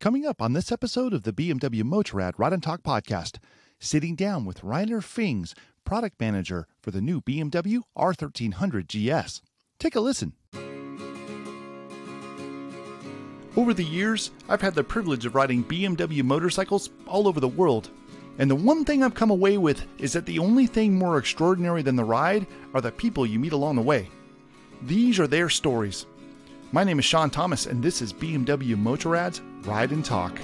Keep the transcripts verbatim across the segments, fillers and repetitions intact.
Coming up on this episode of the B M W Motorrad Ride and Talk podcast, sitting down with Rainer Fings, product manager for the new B M W R thirteen hundred G S. Take a listen. Over the years, I've had the privilege of riding B M W motorcycles all over the world. And the one thing I've come away with is that the only thing more extraordinary than the ride are the people you meet along the way. These are their stories. My name is Sean Thomas, and this is B M W Motorrad's Ride and Talk.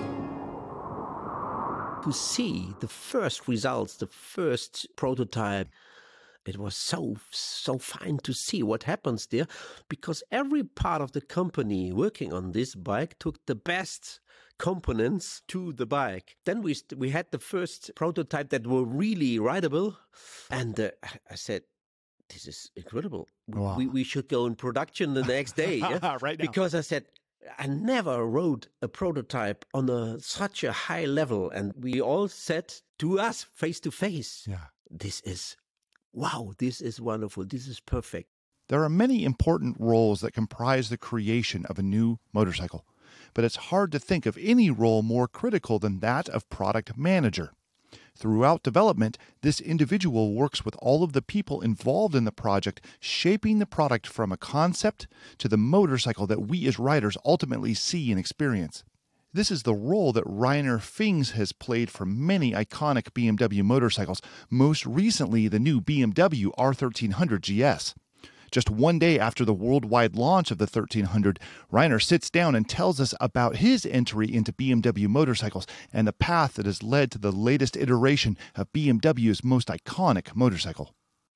To see the first results, the first prototype, it was so, so fine to see what happens there, because every part of the company working on this bike took the best components to the bike. Then we st- we had the first prototype that were really rideable, and uh, I said, this is incredible. Wow. We we should go in production the next day. Yeah? Right now. Because I said, I never rode a prototype on a, such a high level. And we all said to us face to face, Yeah. this is, wow, this is wonderful. This is perfect. There are many important roles that comprise the creation of a new motorcycle, but it's hard to think of any role more critical than that of product manager. Throughout development, this individual works with all of the people involved in the project, shaping the product from a concept to the motorcycle that we as riders ultimately see and experience. This is the role that Rainer Fings has played for many iconic B M W motorcycles, most recently the new B M W R thirteen hundred G S. Just one day after the worldwide launch of the thirteen hundred, Rainer sits down and tells us about his entry into B M W motorcycles and the path that has led to the latest iteration of B M W's most iconic motorcycle.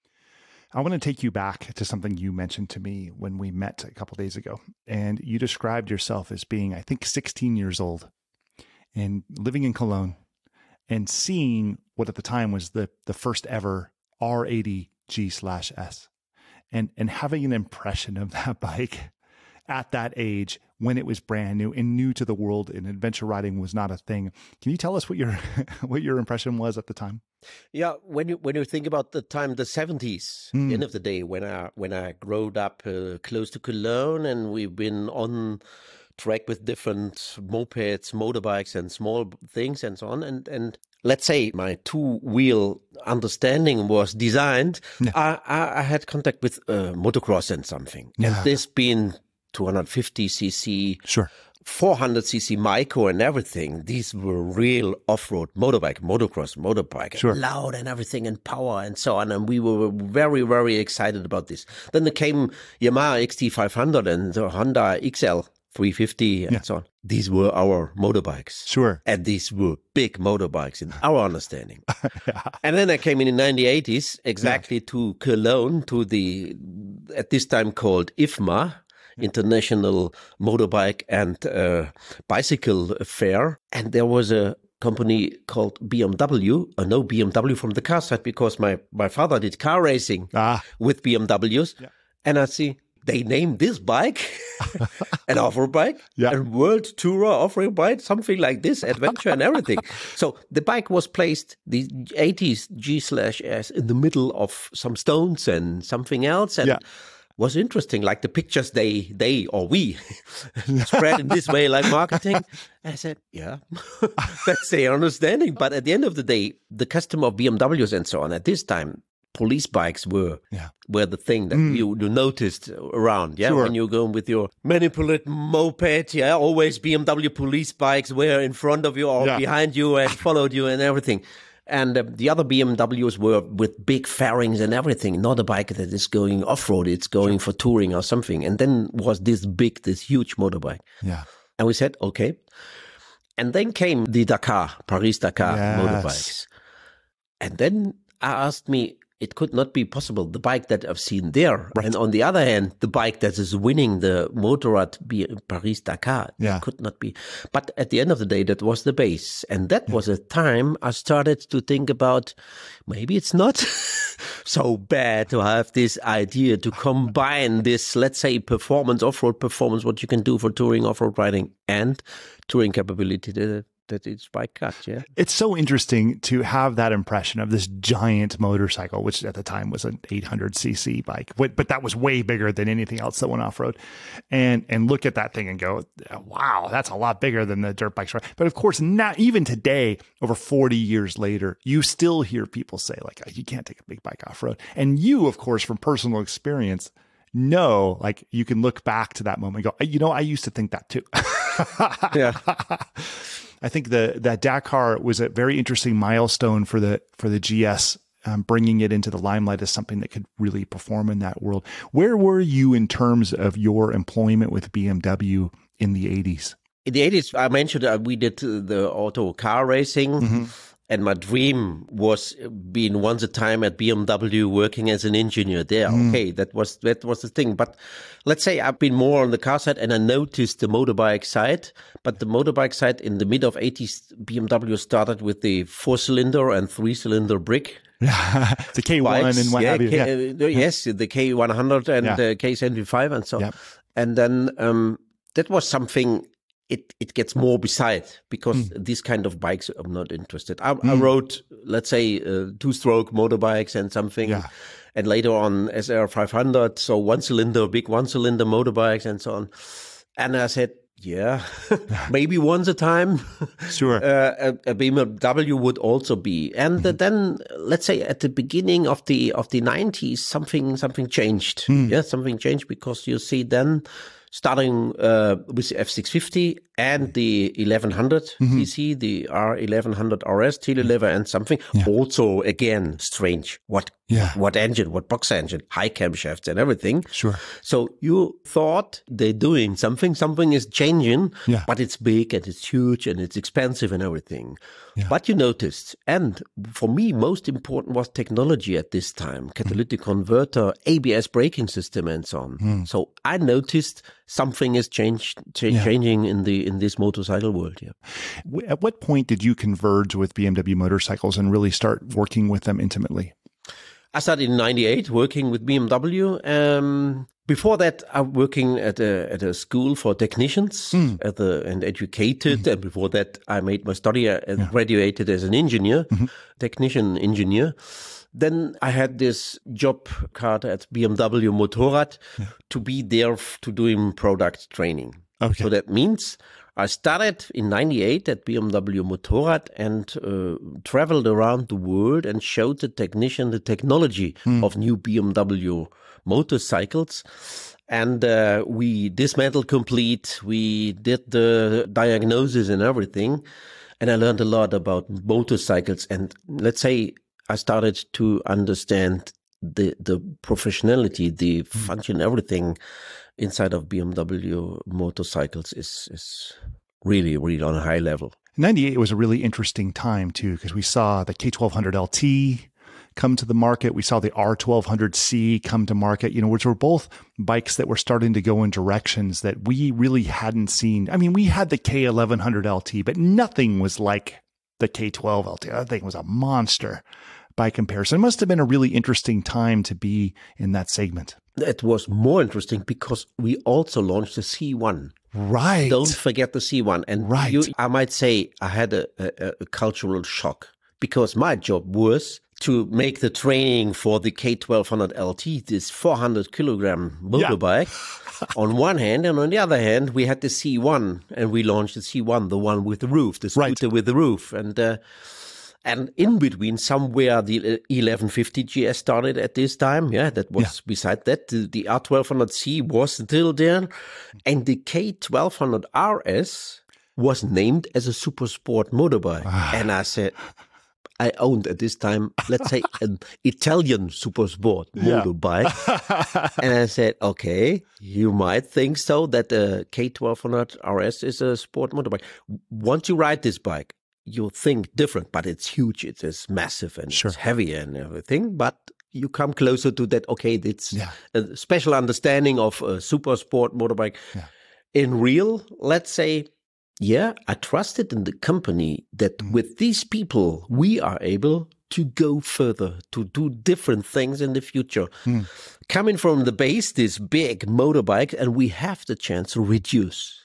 I want to take you back to something you mentioned to me when we met a couple days ago. And you described yourself as being, I think, sixteen years old and living in Cologne and seeing what at the time was the, the first ever R eighty G S. And and having an impression of that bike at that age when it was brand new and new to the world and adventure riding was not a thing. Can you tell us what your what your impression was at the time? Yeah, when you when you think about the time, the seventies, Mm. the end of the day, when I when I growed up uh, close to Cologne, and we've been on track with different mopeds, motorbikes, and small things, and so on, and and. Let's say my two-wheel understanding was designed, Yeah. I, I, I had contact with uh, motocross and something. Yeah. And this being two hundred fifty c c, Sure. four hundred c c Micro and everything, these were real off-road motorbike, motocross motorbike, Sure. loud and everything and power and so on. And we were very, very excited about this. Then there came Yamaha X T five hundred and the Honda X L three fifty and Yeah. so on. These were our motorbikes. Sure. And these were big motorbikes in our understanding. Yeah. And then I came in in nineteen eighties, exactly to Cologne, to the, at this time called I F M A, International Motorbike and uh, Bicycle Fair. And there was a company called B M W, I know B M W from the car side because my, my father did car racing Ah. with B M Ws. Yeah. And I see they named this bike an off-road bike, Yeah. a world tourer off-road bike, something like this, adventure and everything. So the bike was placed, the eighties G slash S, in the middle of some stones and something else, and Yeah. was interesting, like the pictures they, they or we spread in this way, like marketing. And I said, yeah, that's their understanding. But at the end of the day, the customer of B M Ws and so on, at this time, police bikes were Yeah. were the thing that Mm. you, you noticed around, yeah. Sure. When you go with your manipulate moped, yeah, always B M W police bikes were in front of you or Yeah. behind you and followed you and everything. And uh, the other B M Ws were with big fairings and everything, not a bike that is going off-road, it's going for touring or something. And then was this big, this huge motorbike. Yeah. And we said, okay. And then came the Dakar, Paris-Dakar Yes. motorbikes. And then I asked me, it could not be possible, the bike that I've seen there. Right. And on the other hand, the bike that is winning the Motorrad Paris-Dakar, Yeah. it could not be. But at the end of the day, that was the base. And that was a time I started to think about, maybe it's not so bad to have this idea to combine this, let's say, performance, off-road performance, what you can do for touring, off-road riding, and touring capability. that it's bike cut, yeah. It's so interesting to have that impression of this giant motorcycle, which at the time was an eight hundred c c bike, but, but that was way bigger than anything else that went off-road. And and look at that thing and go, wow, that's a lot bigger than the dirt bikes. But of course, not even today, over forty years later, you still hear people say, like, you can't take a big bike off-road. And you, of course, from personal experience, know, like, you can look back to that moment and go, you know, I used to think that too. Yeah. I think the that Dakar was a very interesting milestone for the for the G S, um, bringing it into the limelight as something that could really perform in that world. Where were you in terms of your employment with B M W in the eighties? In the eighties, I mentioned uh, we did uh, the auto car racing. Mm-hmm. And my dream was being once a time at B M W working as an engineer there. Mm. Okay, that was that was the thing. But let's say I've been more on the car side and I noticed the motorbike side. But the motorbike side in the mid of eighties, B M W started with the four-cylinder and three-cylinder brick. The K one bikes. and what yeah, have you. K, Yeah. Uh, yes, the K one hundred and yeah. the K seventy-five and so on. Yep. And then um, that was something... It it gets more beside because mm. these kind of bikes I'm not interested. I, mm. I rode, let's say, uh, two-stroke motorbikes and something, yeah. and later on S R five hundred, so one-cylinder, big one-cylinder motorbikes and so on. And I said, yeah, maybe once a time, sure, uh, a, a B M W would also be. And mm. then, let's say, at the beginning of the of the nineties, something something changed. Mm. Yeah, something changed because you see then. Starting uh, with the F six fifty and the eleven hundred mm-hmm. C C, the R eleven hundred R S, telelever and something. Yeah. Also, again, strange. What yeah. what engine, what box engine, high camshafts and everything. Sure. So you thought they're doing something, something is changing, yeah. but it's big and it's huge and it's expensive and everything. Yeah. But you noticed, and for me, most important was technology at this time, catalytic mm. converter, A B S braking system and so on. Mm. So I noticed something is changed, cha- yeah. changing in the in this motorcycle world. Yeah. At what point did you converge with B M W motorcycles and really start working with them intimately? I started in ninety-eight working with B M W. Um, before that, I was working at a at a school for technicians mm. at the, and educated. Mm-hmm. And before that, I made my study and yeah. graduated as an engineer, mm-hmm. technician engineer. Then I had this job card at B M W Motorrad yeah. to be there f- to doing product training. Okay. So that means I started in ninety-eight at B M W Motorrad and uh, traveled around the world and showed the technician the technology mm. of new B M W motorcycles. And uh, we dismantled complete. We did the diagnosis and everything. And I learned a lot about motorcycles. And let's say I started to understand the the professionality, the mm. function, everything inside of B M W motorcycles is is really, really on a high level. ninety-eight was a really interesting time, too, because we saw the K twelve hundred L T come to the market. We saw the R twelve hundred C come to market, you know, which were both bikes that were starting to go in directions that we really hadn't seen. I mean, we had the K eleven hundred L T, but nothing was like the K twelve L T. That thing was a monster by comparison. It must have been a really interesting time to be in that segment. It was more interesting because we also launched the C one. Right. Don't forget the C one. And right. you, I might say I had a, a, a cultural shock because my job was to make the training for the K twelve hundred L T, this four hundred kilogram motorbike, yeah. on one hand. And on the other hand, we had the C one and we launched the C one, the one with the roof, the scooter right. with the roof. And, uh, And in between, somewhere the eleven fifty G S started at this time. Yeah, that was yeah. beside that. The, the R twelve hundred C was still there. And the K twelve hundred R S was named as a super sport motorbike. And I said, I owned at this time, let's say, an Italian super sport motorbike. Yeah. And I said, okay, you might think so that the K twelve hundred R S is a sport motorbike. Once you ride this bike, you think different, but it's huge. It is massive and sure. it's heavy and everything. But you come closer to that. Okay, it's yeah. a special understanding of a super sport motorbike. Yeah. In real, let's say, yeah, I trusted in the company that mm. with these people, we are able to go further, to do different things in the future. Mm. Coming from the base, this big motorbike, and we have the chance to reduce.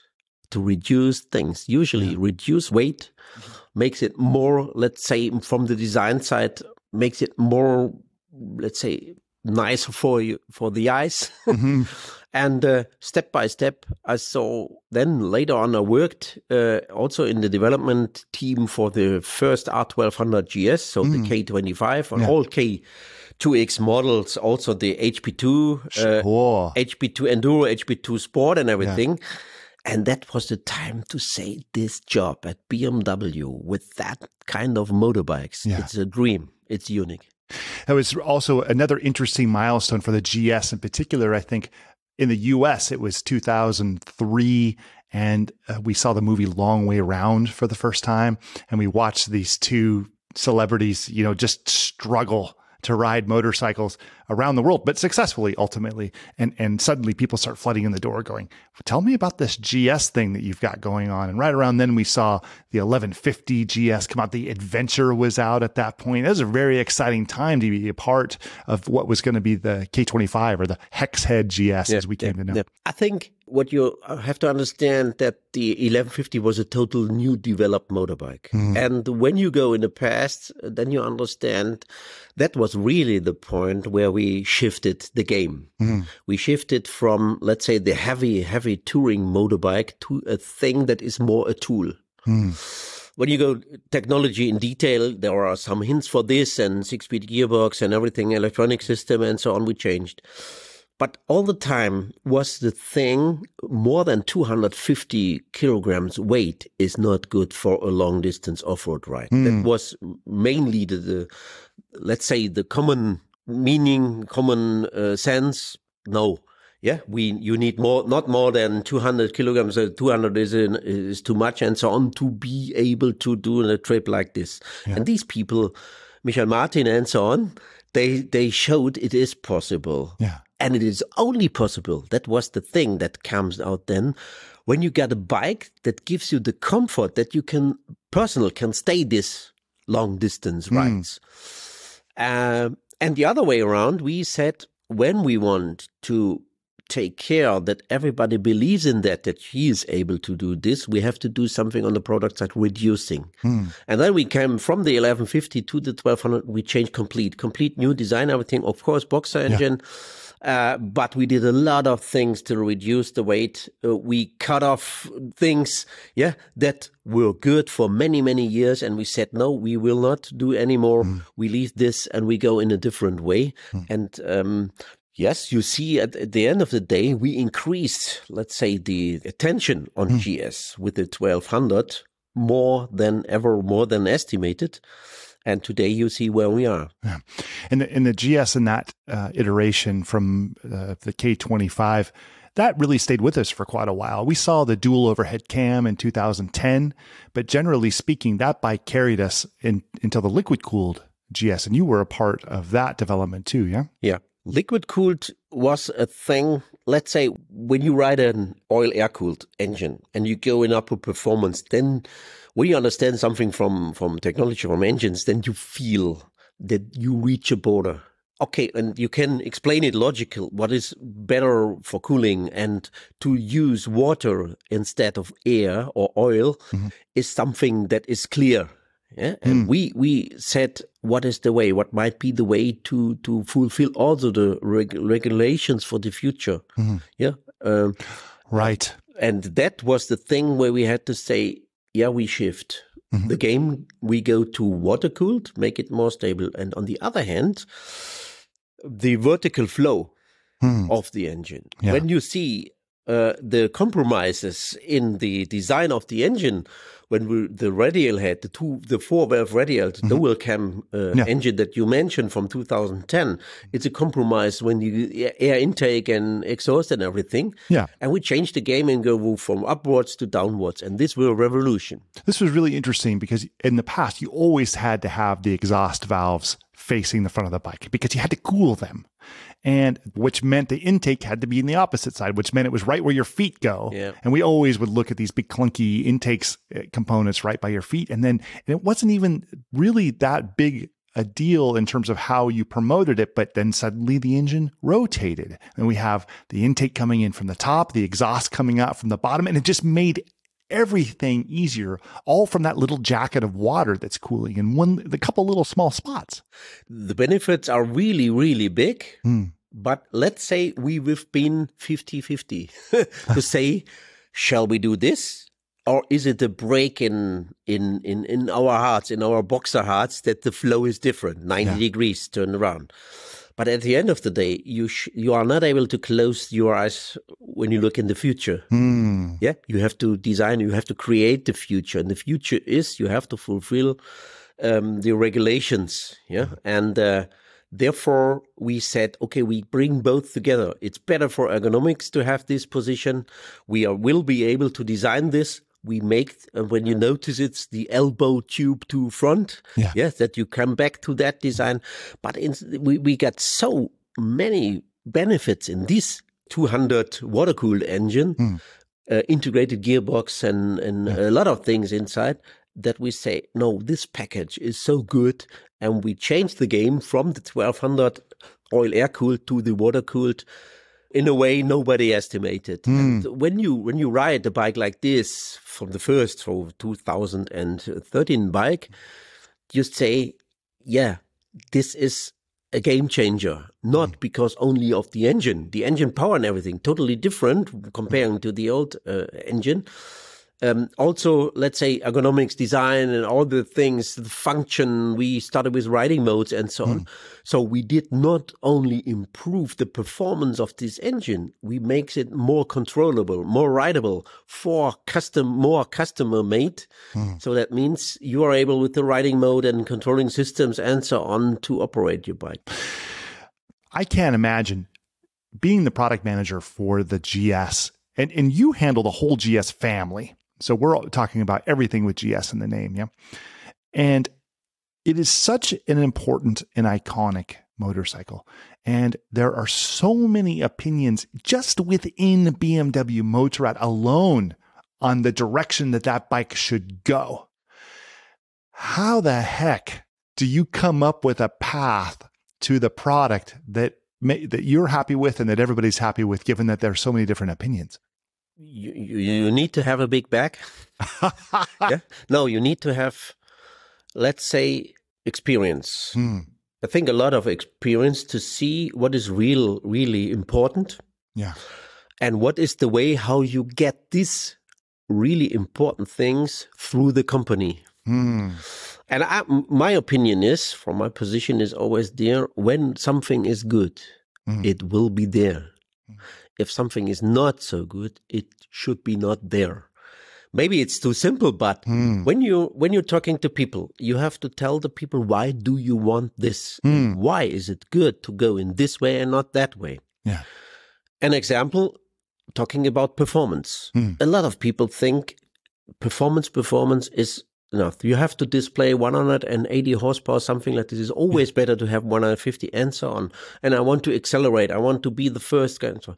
to reduce things, usually yeah. reduce weight, mm-hmm. makes it more, let's say, from the design side, makes it more, let's say, nicer for you, for the eyes. Mm-hmm. And uh, step by step, I saw, then later on, I worked uh, also in the development team for the first R twelve hundred G S, so mm. the K twenty-five, and yeah. all K two X models, also the H P two, uh, H P two Enduro, H P two Sport and everything. Yeah. And that was the time to say this job at B M W with that kind of motorbikes. Yeah. It's a dream. It's unique. That was also another interesting milestone for the G S in particular, I think. In the U S, it was two thousand three, and uh, we saw the movie Long Way Round for the first time, and we watched these two celebrities, you know, just struggle to ride motorcycles around the world, but successfully ultimately. And and suddenly people start flooding in the door going, tell me about this G S thing that you've got going on. And right around then we saw the eleven fifty G S come out. The Adventure was out at that point. It was a very exciting time to be a part of what was going to be the K twenty-five or the Hex Head G S, yeah, as we came yeah, to know. Yeah. I think what you have to understand that the eleven fifty was a total new developed motorbike. Mm. And when you go in the past, then you understand that was really the point where we shifted the game. Mm. We shifted from, let's say, the heavy, heavy touring motorbike to a thing that is more a tool. Mm. When you go technology in detail, there are some hints for this and six-speed gearbox and everything, electronic system and so on, we changed. But all the time was the thing, more than two hundred fifty kilograms weight is not good for a long distance off-road ride. Mm. That was mainly the, the, let's say, the common meaning, common uh, sense. No. Yeah, we you need more, not more than two hundred kilograms. Uh, two hundred is in, is too much, and so on, to be able to do a trip like this. Yeah. And these people, Michael Martin and so on, they they showed it is possible. Yeah. And it is only possible. That was the thing that comes out then, when you get a bike that gives you the comfort that you can, personal, can stay this long distance rides. Mm. Uh, and the other way around, we said, when we want to take care that everybody believes in that, that he is able to do this, we have to do something on the product side, reducing. Hmm. And then we came from the eleven fifty to the twelve hundred, we changed complete, complete new design, everything, of course, boxer engine. Yeah. Uh, but we did a lot of things to reduce the weight. Uh, we cut off things, yeah, that were good for many, many years. And we said, no, we will not do anymore. Mm. We leave this and we go in a different way. Mm. And, um, yes, you see, at, at the end of the day, we increased, let's say, the attention on mm. G S with the twelve hundred more than ever, more than estimated. And today you see where we are. Yeah. And the, and the G S in that uh, iteration from uh, the K twenty-five, that really stayed with us for quite a while. We saw the dual overhead cam in two thousand ten, but generally speaking, that bike carried us in, until the liquid-cooled G S, and you were a part of that development too, yeah? Yeah. Liquid-cooled was a thing, let's say, when you ride an oil-air-cooled engine and you go in upper performance, then when you understand something from, from technology, from engines, then you feel that you reach a border. Okay, and you can explain it logical, what is better for cooling, and to use water instead of air or oil mm-hmm. is something that is clear. Yeah, and mm. we we said, what is the way? What might be the way to to fulfill also the reg- regulations for the future? Mm-hmm. Yeah, um, right. And that was the thing where we had to say, yeah, we shift mm-hmm. the game. We go to water cooled, make it more stable, and on the other hand, the vertical flow mm. of the engine. Yeah. When you see uh, the compromises in the design of the engine. When we, the radial head, the two, the four-valve radial, the mm-hmm. dual cam uh, yeah. engine that you mentioned from two thousand ten, it's a compromise when you air intake and exhaust and everything. Yeah, and we changed the game and go from upwards to downwards, and this was a revolution. This was really interesting because in the past you always had to have the exhaust valves facing the front of the bike because you had to cool them. And which meant the intake had to be in the opposite side, which meant it was right where your feet go. Yeah. And we always would look at these big clunky intakes components right by your feet. And then and it wasn't even really that big a deal in terms of how you promoted it, but then suddenly the engine rotated and we have the intake coming in from the top, the exhaust coming out from the bottom, and it just made everything easier, all from that little jacket of water that's cooling in one, the couple little small spots. The benefits are really, really big. Mm. But let's say we've been fifty-fifty to say, shall we do this? Or is it a break in, in, in, in our hearts, in our boxer hearts, that the flow is different, ninety yeah. degrees, turn around? But at the end of the day, you sh- you are not able to close your eyes when you look in the future. Mm. Yeah, you have to design, you have to create the future. And the future is you have to fulfill um, the regulations. Yeah, mm. and uh, therefore, we said, okay, we bring both together. It's better for ergonomics to have this position. We are, will be able to design this. We make, and when you notice it's the elbow tube to front, yeah. yes, that you come back to that design. But in, we, we got so many benefits in this two hundred water-cooled engine, mm. uh, integrated gearbox and, and yeah. a lot of things inside, that we say, no, this package is so good. And we changed the game from the twelve hundred oil air cooled to the water cooled in a way nobody estimated. Mm. And when you when you ride a bike like this from the first for two thousand thirteen bike, you say, yeah, this is a game changer. Not mm. because only of the engine, the engine power and everything totally different comparing to the old uh, engine. Um, also, let's say ergonomics, design, and all the things, the function. We started with riding modes and so on. Mm. So we did not only improve the performance of this engine, we make it more controllable, more rideable, for custom, more customer made. Mm. So that means you are able with the riding mode and controlling systems and so on to operate your bike. I can't imagine being the product manager for the G S, and, and you handle the whole G S family. So we're talking about everything with G S in the name, yeah? And it is such an important and iconic motorcycle. And there are so many opinions just within B M W Motorrad alone on the direction that that bike should go. How the heck do you come up with a path to the product that may, that you're happy with and that everybody's happy with, given that there are so many different opinions? You, you, you need to have a big bag. yeah? No, you need to have, let's say, experience. Hmm. I think a lot of experience to see what is real, really important. Yeah. And what is the way how you get these really important things through the company. Hmm. And I, my opinion is, from my position, is always there, when something is good, hmm. it will be there. If something is not so good, it should be not there. Maybe it's too simple, but mm. when you when you're talking to people, you have to tell the people, why do you want this? Mm. Why is it good to go in this way and not that way? Yeah. An example, talking about performance. Mm. A lot of people think performance performance is enough. You have to display one hundred eighty horsepower, something like this. It's always yeah. better to have one hundred fifty and so on. And I want to accelerate. I want to be the first guy. And so on.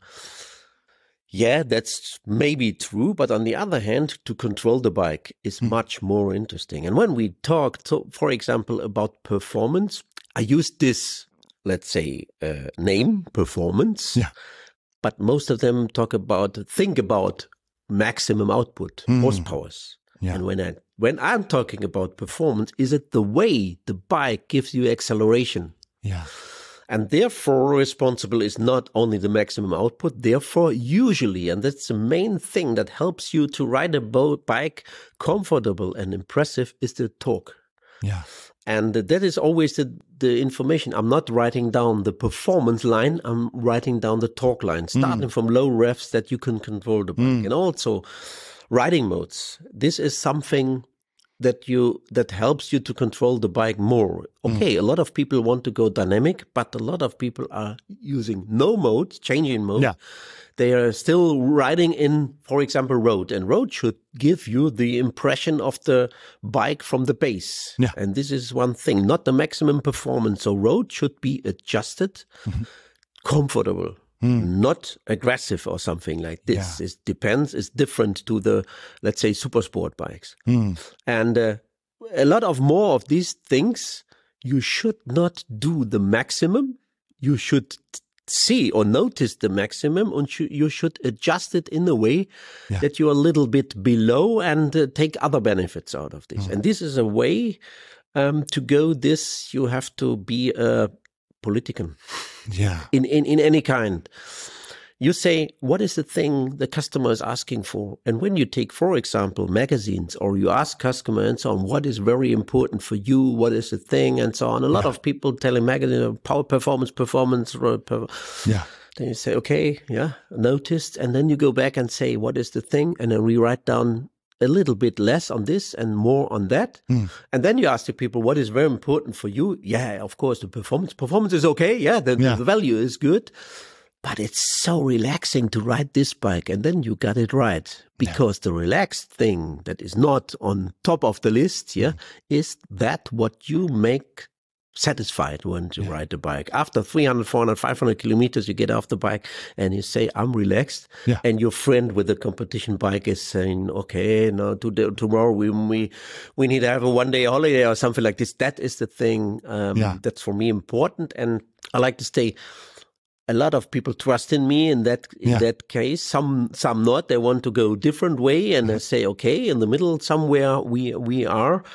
Yeah, that's maybe true. But on the other hand, to control the bike is mm. much more interesting. And when we talk, to, for example, about performance, I use this, let's say, uh, name, performance. Yeah. But most of them talk about, think about maximum output, mm. horsepowers. Yeah. And when I when I'm talking about performance, is it the way the bike gives you acceleration? Yeah. And therefore, responsible is not only the maximum output. Therefore, usually, and that's the main thing that helps you to ride a bike comfortable and impressive, is the torque. Yeah. And that is always the, the information. I'm not writing down the performance line. I'm writing down the torque line, starting mm. from low revs that you can control the bike. Mm. And also riding modes. This is something that you that helps you to control the bike more. Okay, mm. a lot of people want to go dynamic, but a lot of people are using no mode, changing mode. Yeah. They are still riding in, for example, road. And road should give you the impression of the bike from the base. Yeah. And this is one thing, not the maximum performance. So road should be adjusted, mm-hmm. comfortable. Mm. Not aggressive or something like this. Yeah. It depends. It's different to the, let's say, super sport bikes. Mm. And uh, a lot of more of these things, you should not do the maximum. You should see or notice the maximum, and you should adjust it in a way yeah. that you're a little bit below and uh, take other benefits out of this. Mm. And this is a way um, to go this. You have to be a politician. Yeah. In, in, in any kind. You say, what is the thing the customer is asking for? And when you take, for example, magazines, or you ask customer and so on, what is very important for you? What is the thing? And so on. A lot yeah. of people telling magazine, power performance, performance. Yeah. Then you say, okay, yeah, noticed. And then you go back and say, what is the thing? And then we write down a little bit less on this and more on that. Mm. And then you ask the people, what is very important for you? Yeah, of course, the performance. Performance is okay. Yeah, the, yeah. the value is good. But it's so relaxing to ride this bike. And then you got it right. Because yeah. the relaxed thing that is not on top of the list, yeah, mm. is that what you make satisfied when you yeah. ride the bike. After three hundred, four hundred, five hundred kilometers, you get off the bike and you say, I'm relaxed. Yeah. And your friend with the competition bike is saying, okay, no, today, tomorrow we, we we need to have a one day holiday or something like this. That is the thing um, yeah. that's for me important. And I like to stay. A lot of people trust in me in that in yeah. that case. Some some not. They want to go different way, and mm-hmm. they say, okay, in the middle somewhere we we are.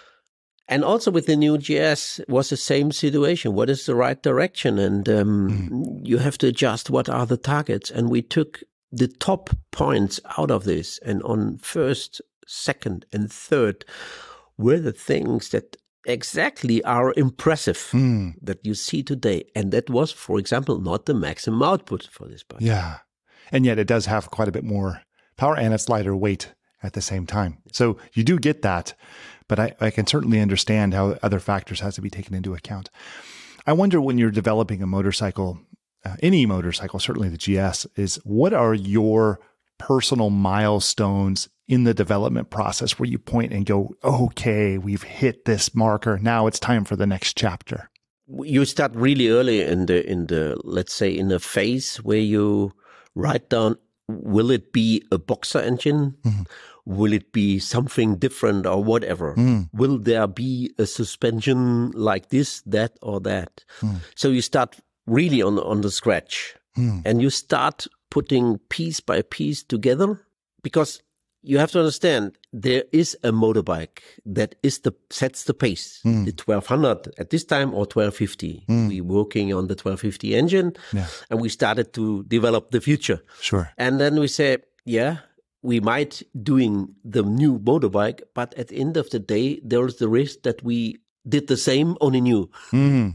And also with the new G S was the same situation. What is the right direction? And um, mm-hmm. you have to adjust what are the targets. And we took the top points out of this. And on first, second, and third were the things that exactly are impressive mm. that you see today. And that was, for example, not the maximum output for this bike. Yeah. And yet it does have quite a bit more power and it's lighter weight at the same time. So you do get that, but I, I can certainly understand how other factors has to be taken into account. I wonder when you're developing a motorcycle, uh, any motorcycle, certainly the G S, is what are your personal milestones in the development process where you point and go, okay, we've hit this marker. Now it's time for the next chapter. You start really early in the, in the, let's say in a phase where you write down, will it be a boxer engine? Mm-hmm. Will it be something different or whatever? Mm. Will there be a suspension like this, that, or that? Mm. So you start really on, on the scratch mm. and you start putting piece by piece together, because you have to understand there is a motorbike that is the sets the pace. Mm. The twelve hundred at this time or twelve fifty. Mm. We're working on the twelve fifty engine yeah. and we started to develop the future. Sure. And then we say, yeah, we might doing the new motorbike, but at the end of the day, there's the risk that we did the same, only new. Mm.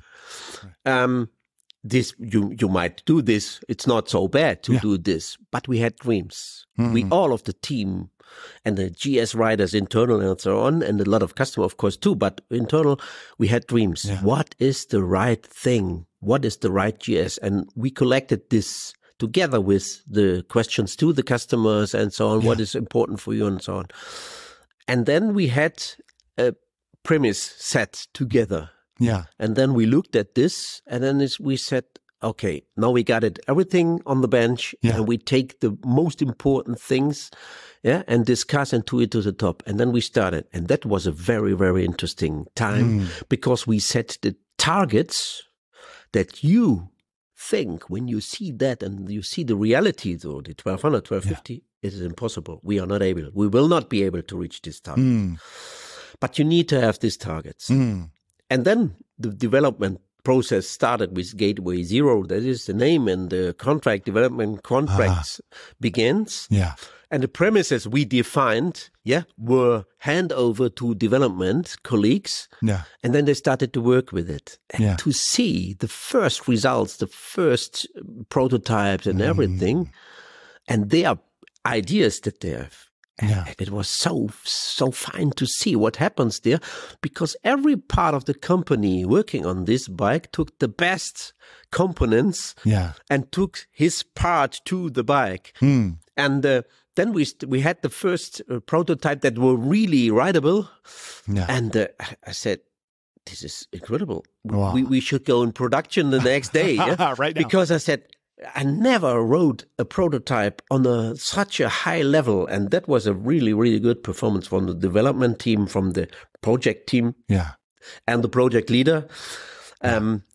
um, This you you might do this. It's not so bad to yeah. do this, but we had dreams. Mm-hmm. We all of the team and the G S riders, internal and so on, and a lot of customer, of course, too. But internal, we had dreams. Yeah. What is the right thing? What is the right G S? And we collected this together with the questions to the customers and so on. Yeah. What is important for you and so on. And then we had a premise set together. Yeah. And then we looked at this and then we said, okay, now we got it, everything on the bench yeah. and we take the most important things yeah, and discuss and do it to the top. And then we started. And that was a very, very interesting time mm. because we set the targets that you think when you see that and you see the reality, though, the twelve hundred, twelve fifty, yeah. it is impossible. We are not able. We will not be able to reach this target. Mm. But you need to have these targets. Mm. And then the development process started with Gateway Zero. That is the name, and the contract development contracts uh, begins. Yeah. And the premises we defined, yeah, were hand over to development colleagues. Yeah. And then they started to work with it. And yeah. to see the first results, the first prototypes and mm. everything, and their ideas that they have. Yeah. It was so, so fine to see what happens there, because every part of the company working on this bike took the best components yeah. and took his part to the bike. Mm. And uh, then we st- we had the first uh, prototype that were really rideable. Yeah. And uh, I said, this is incredible. Wow. We, we should go in production the next day. Yeah? Right now. Because I said, I never rode a prototype on a, such a high level. And that was a really, really good performance from the development team, from the project team, yeah, and the project leader. Um,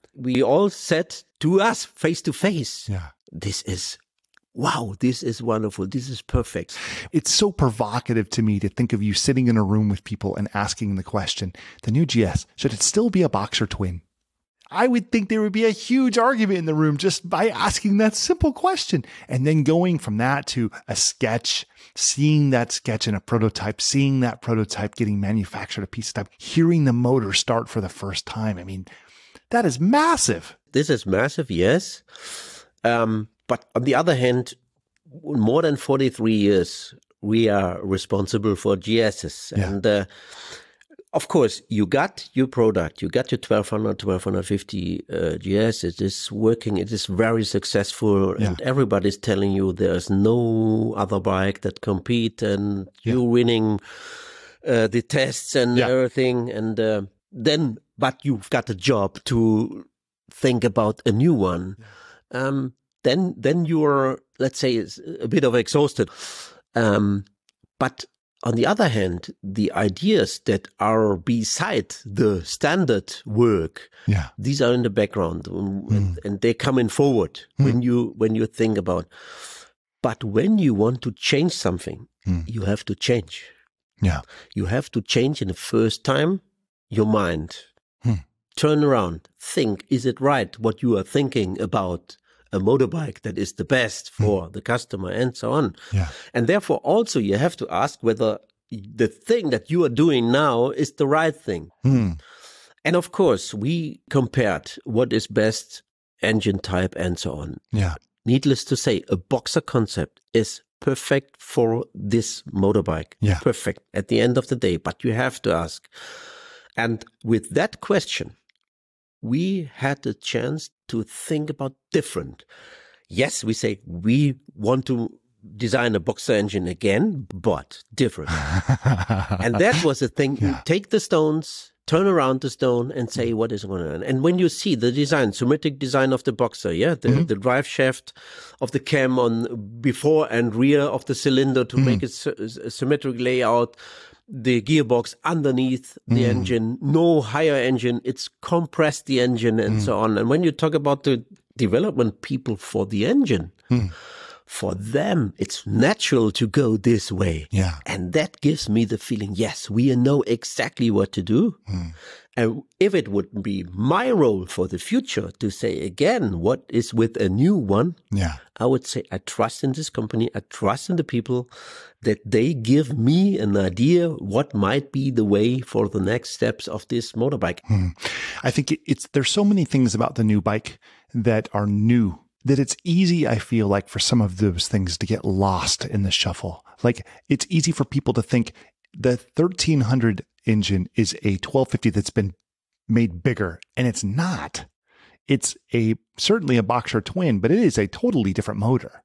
we all said to us face to face, Yeah. this is, wow, this is wonderful. This is perfect. It's so provocative to me to think of you sitting in a room with people and asking the question, the new G S, should it still be a Boxer twin? I would think there would be a huge argument in the room just by asking that simple question. And then going from that to a sketch, seeing that sketch in a prototype, seeing that prototype getting manufactured a piece of time, hearing the motor start for the first time. I mean, that is massive. This is massive, yes. Um, but on the other hand, more than forty-three years, we are responsible for G Ss. Yeah. And uh, of course, you got your product, you got your twelve hundred, twelve fifty uh, G S. It is working, it is very successful, Yeah. and everybody's telling you there's no other bike that compete, and Yeah. you're winning uh, the tests and Yeah. everything. And uh, then, but you've got a job to think about a new one. Yeah. Um, then, then you're, let's say, a bit of exhausted. Um, but on the other hand, the ideas that are beside the standard work, Yeah. these are in the background, um, Mm. and, and they're coming forward Mm. when you when you think about. But when you want to change something, Mm. you have to change. Yeah. You have to change in the first time your mind. Hmm. Turn around, think, is it right what you are thinking about a motorbike that is the best for Hmm. the customer, and so on. Yeah. And therefore also you have to ask whether the thing that you are doing now is the right thing. Hmm. And of course, we compared what is best engine type and so on. Yeah. Needless to say, a Boxer concept is perfect for this motorbike. Yeah. Perfect at the end of the day, but you have to ask. And with that question, we had a chance to think about different. Yes, we say we want to design a Boxer engine again, but different. And that was the thing. Yeah. You take the stones, turn around the stone and say what is going on. And when you see the design, symmetric design of the Boxer, yeah, the, Mm-hmm. the drive shaft of the cam on before and rear of the cylinder to Mm. make it sy- a symmetric layout, the gearbox underneath the Mm. engine, no higher engine, it's compressed the engine and Mm. so on. And when you talk about the development people for the engine, Mm. for them, it's natural to go this way. Yeah. And that gives me the feeling, yes, we know exactly what to do. Mm. And if it would be my role for the future to say again what is with a new one, Yeah. I would say I trust in this company, I trust in the people that they give me an idea what might be the way for the next steps of this motorbike. Hmm. I think it, it's there's so many things about the new bike that are new that it's easy, I feel like, for some of those things to get lost in the shuffle. Like it's easy for people to think the thirteen hundred engine is a twelve fifty that's been made bigger, and it's not. It's a certainly a Boxer twin, but it is a totally different motor.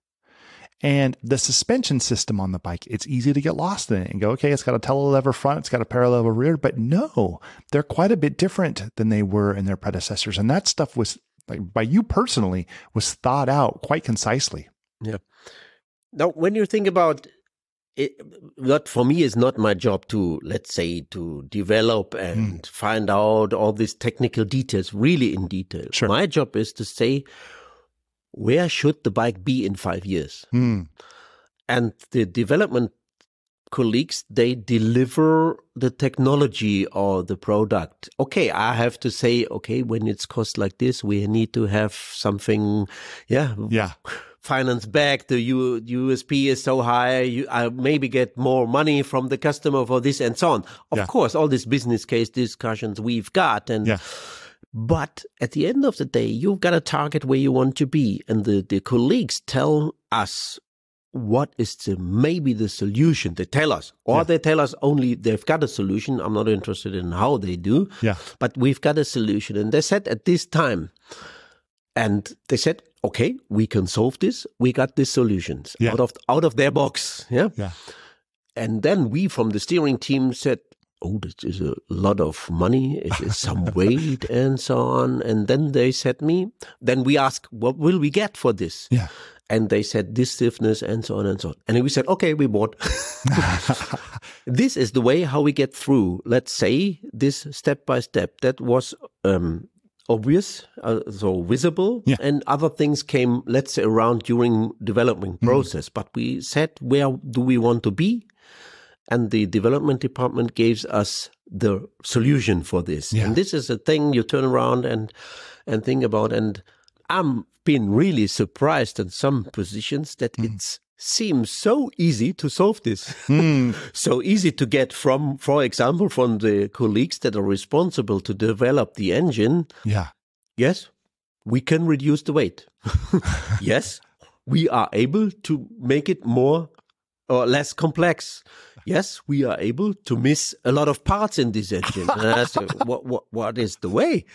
And the suspension system on the bike, it's easy to get lost in it and go, okay, it's got a telelever front, it's got a parallel rear, but no, they're quite a bit different than they were in their predecessors. And that stuff was, like, by you personally, was thought out quite concisely. Yeah. Now, when you think about it, what for me is not my job to, let's say, to develop and mm. find out all these technical details, really in detail. Sure. My job is to say, where should the bike be in five years? Mm. And the development colleagues, they deliver the technology or the product. Okay, I have to say, okay, when it's cost like this, we need to have something, yeah, yeah, finance back. The U, U S P is so high, you, I maybe get more money from the customer for this and so on. Of yeah. course, all these business case discussions we've got, and yeah. But at the end of the day, you've got a target where you want to be. And the, the colleagues tell us what is the maybe the solution. They tell us, or yeah. they tell us only they've got a solution. I'm not interested in how they do, yeah. but we've got a solution. And they said at this time, and they said, okay, we can solve this. We got these solutions yeah. out of out of their box. Yeah. yeah. And then we from the steering team said, oh, this is a lot of money. It is some weight and so on. And then they said me, then we asked, what will we get for this? Yeah. And they said this stiffness and so on and so on. And we said, okay, we bought. This is the way how we get through, let's say, this step by step. That was um, obvious, uh, so visible, Yeah. and other things came, let's say, around during development process. Mm. But we said, where do we want to be? And the development department gives us the solution for this. Yeah. And this is a thing you turn around and and think about. And I'm been really surprised in some positions that mm. it seems so easy to solve this. Mm. So easy to get from, for example, from the colleagues that are responsible to develop the engine. Yeah. Yes, we can reduce the weight. Yes, we are able to make it more or less complex. Yes, we are able to miss a lot of parts in this engine. And I say, what, what, what is the way?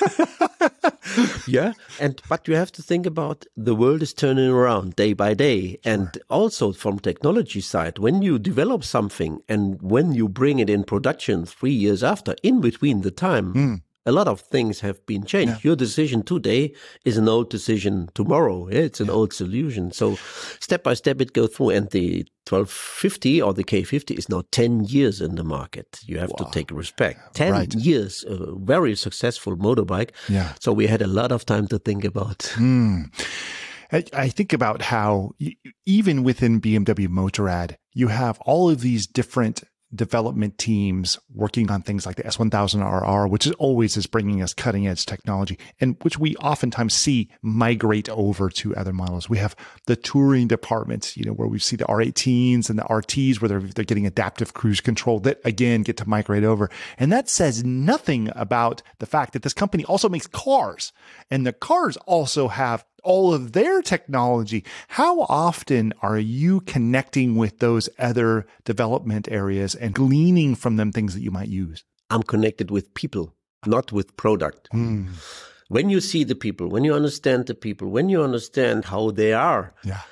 Yeah, and but you have to think about the world is turning around day by day. Sure. And also from technology side, when you develop something and when you bring it in production three years after, in between the time, mm. a lot of things have been changed. Yeah. Your decision today is an old decision tomorrow. It's an yeah. old solution. So step by step it goes through. And the twelve fifty or the K fifty is now ten years in the market. You have wow. to take respect. ten right. years, a very successful motorbike. Yeah. So we had a lot of time to think about. Mm. I, I think about how you, even within B M W Motorrad, you have all of these different development teams working on things like the S one thousand R R, which is always is bringing us cutting edge technology, and which we oftentimes see migrate over to other models. We have the touring department, you know, where we see the R eighteens and the R Ts, where they're, they're getting adaptive cruise control that again get to migrate over. And that says nothing about the fact that this company also makes cars, and the cars also have all of their technology. How often are you connecting with those other development areas and gleaning from them things that you might use? I'm connected with people, not with product. Mm. When you see the people, when you understand the people, when you understand how they are, yeah.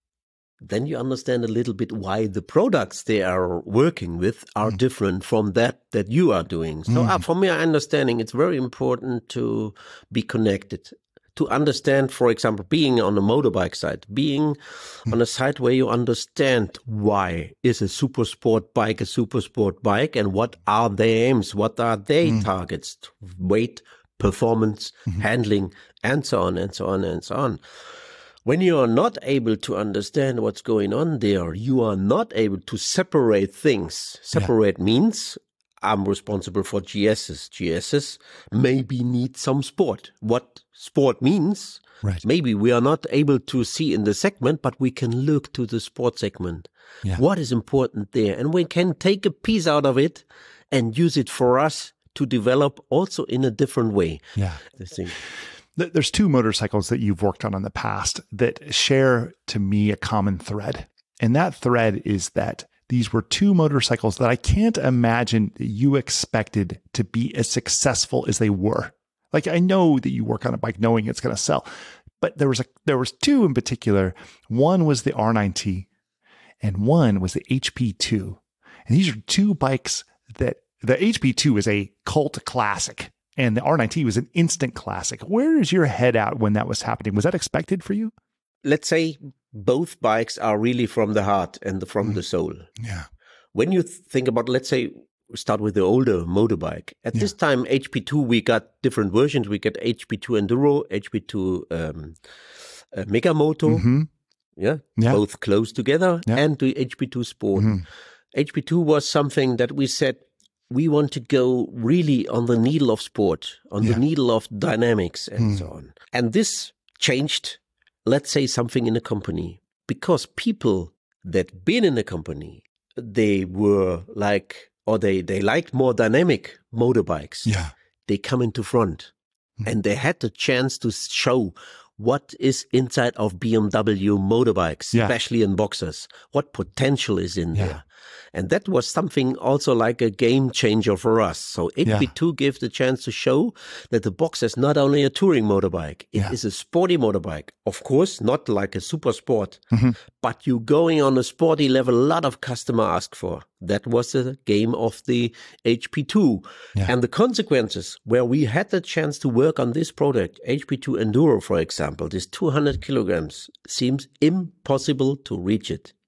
then you understand a little bit why the products they are working with are mm. different from that that you are doing. So mm. uh, for me, understanding, it's very important to be connected. To understand, for example, being on the motorbike side, being mm. on a side where you understand why is a super sport bike a super sport bike and what are their aims, what are their mm. targets, weight, performance, mm-hmm. handling, and so on and so on and so on. When you are not able to understand what's going on there, you are not able to separate things. Separate yeah. means I'm responsible for G Ss. G Ss maybe need some sport. What sport means, right. maybe we are not able to see in the segment, but we can look to the sport segment. Yeah. What is important there? And we can take a piece out of it and use it for us to develop also in a different way. Yeah. This thing. There's two motorcycles that you've worked on in the past that share to me a common thread. And that thread is that these were two motorcycles that I can't imagine you expected to be as successful as they were. Like, I know that you work on a bike knowing it's going to sell, but there was a there was two in particular. One was the R nine T, and one was the H P two. And these are two bikes that the H P two is a cult classic, and the R nine T was an instant classic. Where is your head at when that was happening? Was that expected for you? Let's say both bikes are really from the heart and from mm. the soul. Yeah. When you think about, let's say, start with the older motorbike. At yeah. this time, H P two, we got different versions. We got H P two Enduro, H P two um, uh, Mega Moto, mm-hmm. yeah? yeah, both close together, yeah. and the H P two Sport. Mm-hmm. H P two was something that we said, we want to go really on the needle of sport, on yeah. the needle of dynamics and mm. so on. And this changed, let's say, something in a company, because people that been in a company, they were like, or they, they liked more dynamic motorbikes. Yeah. They come into front mm. and they had the chance to show what is inside of B M W motorbikes, yeah. especially in boxers, what potential is in yeah. there. And that was something also like a game changer for us. So H P two yeah. gave the chance to show that the Boxer is not only a touring motorbike, it yeah. is a sporty motorbike. Of course, not like a super sport, mm-hmm. but you going on a sporty level, a lot of customer ask for. That was the game of the H P two. Yeah. And the consequences where we had the chance to work on this product, H P two Enduro, for example, this two hundred kilograms, seems impossible to reach it.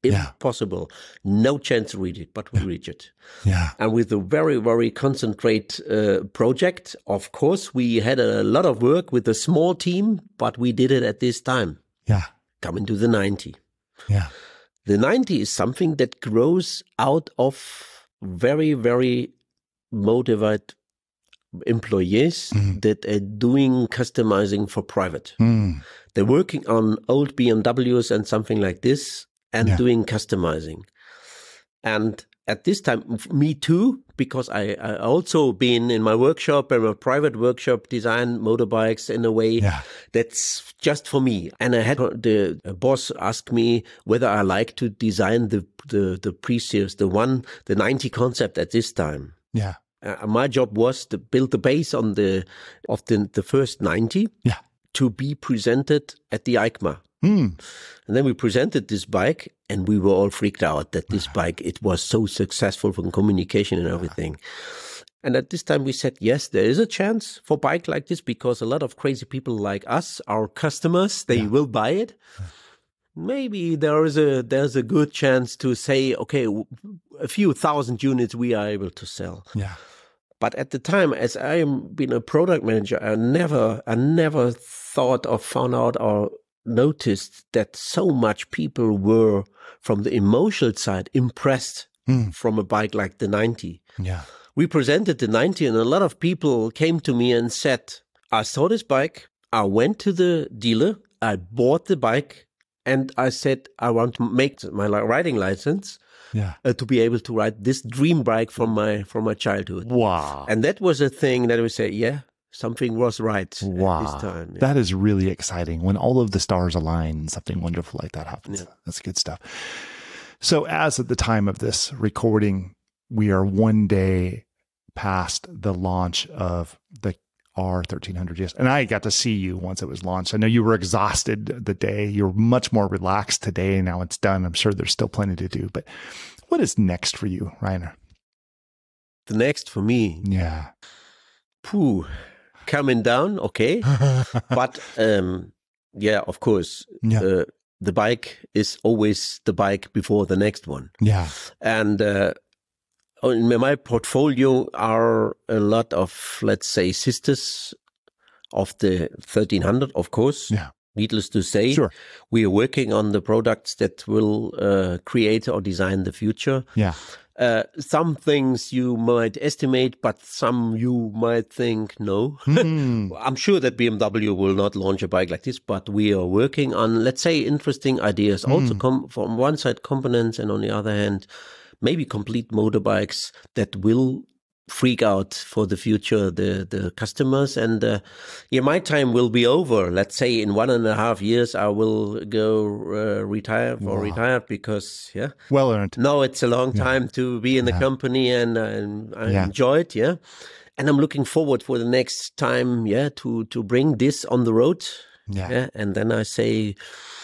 Impossible. Yeah. No chance to reach it, but we yeah. reach it. Yeah. And with a very, very concentrate uh, project, of course, we had a lot of work with a small team, but we did it at this time. Yeah. Coming to the ninety. Yeah. The ninety is something that grows out of very, very motivated employees mm. that are doing customizing for private. Mm. They're working on old B M Ws and something like this and yeah. doing customizing. And at this time, me too, because I, I also been in my workshop, in a private workshop, design motorbikes in a way yeah. that's just for me. And I had the boss ask me whether I like to design the, the, the pre-series, the one, the ninety concept at this time. Yeah. Uh, my job was to build the base on the of the, the first ninety yeah. to be presented at the EICMA. Mm. And then we presented this bike and we were all freaked out that this bike, it was so successful from communication and everything. And at this time we said, yes, there is a chance for bike like this because a lot of crazy people like us, our customers, they yeah. will buy it. Yeah. Maybe there is a there's a good chance to say, okay, a few thousand units we are able to sell. Yeah. But at the time, as I am been a product manager, I never I never thought or found out or noticed that so much people were from the emotional side impressed mm. from a bike like the ninety. Yeah. We presented the ninety and a lot of people came to me and said, I saw this bike, I went to the dealer, I bought the bike. And I said, I want to make my riding license yeah. uh, to be able to ride this dream bike from my from my childhood. Wow. And that was a thing that we say, yeah, something was right wow. at this time. Yeah. That is really exciting. When all of the stars align and something wonderful like that happens. Yeah. That's good stuff. So as at the time of this recording, we are one day past the launch of the R thirteen hundred G S. And I got to see you once it was launched. I know you were exhausted the day. You're much more relaxed today. Now it's done. I'm sure there's still plenty to do. But what is next for you, Rainer? The next for me? Yeah. Pooh. Coming down, okay. But um, yeah, of course, yeah. Uh, the bike is always the bike before the next one. Yeah. And uh, in my portfolio are a lot of, let's say, sisters of the thirteen hundred, of course. Yeah. Needless to say, sure. we are working on the products that will uh, create or design the future. Yeah. Uh, some things you might estimate, but some you might think no. Mm. I'm sure that B M W will not launch a bike like this, but we are working on, let's say, interesting ideas. Mm. Also, com- from one side, components, and on the other hand, maybe complete motorbikes that will freak out for the future, the, the customers. And uh, yeah, my time will be over. Let's say in one and a half years, I will go uh, retire for wow. retired because, yeah. Well earned. No, it's a long time yeah. to be in the yeah. company and, and I yeah. enjoy it, yeah. And I'm looking forward for the next time, yeah, to, to bring this on the road. Yeah. yeah. And then I say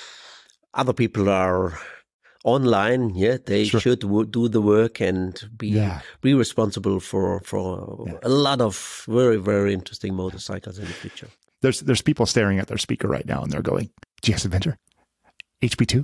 other people are online, yeah, they sure. should w- do the work and be yeah. be responsible for for yeah. a lot of very very interesting motorcycles in the future. There's there's people staring at their speaker right now and they're going, G S Adventure, H P two.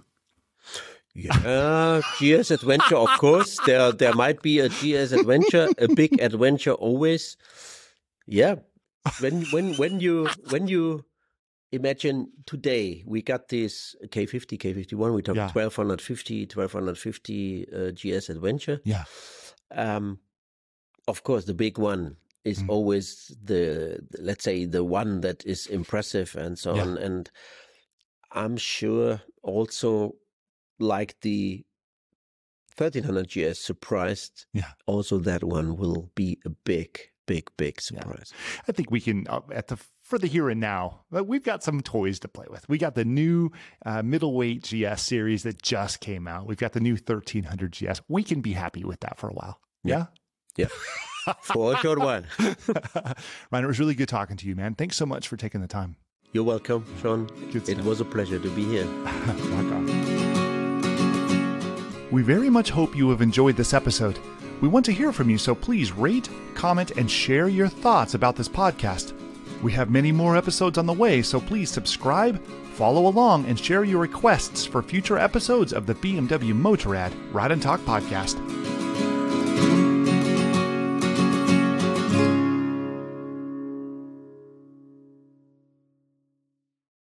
Yeah, G S Adventure, of course. There there might be a G S Adventure, a big adventure always. Yeah, when when when you when you. Imagine today we got this K fifty, K fifty-one. We talked yeah. twelve fifty, twelve fifty uh, G S Adventure. Yeah. Um, of course, the big one is mm. always the, let's say, the one that is impressive and so yeah. on. And I'm sure also, like the thirteen hundred G S surprised, yeah. also that one will be a big, big, big surprise. Yeah. I think we can, uh, at the for the here and now, we've got some toys to play with. We got the new uh, middleweight G S series that just came out. We've got the new thirteen hundred G S. We can be happy with that for a while. Yeah? Yeah. For a short while. Rainer, it was really good talking to you, man. Thanks so much for taking the time. You're welcome, Sean. Good it stuff. was a pleasure to be here. Rock on. We very much hope you have enjoyed this episode. We want to hear from you, so please rate, comment, and share your thoughts about this podcast. We have many more episodes on the way, so please subscribe, follow along, and share your requests for future episodes of the B M W Motorrad Ride and Talk podcast.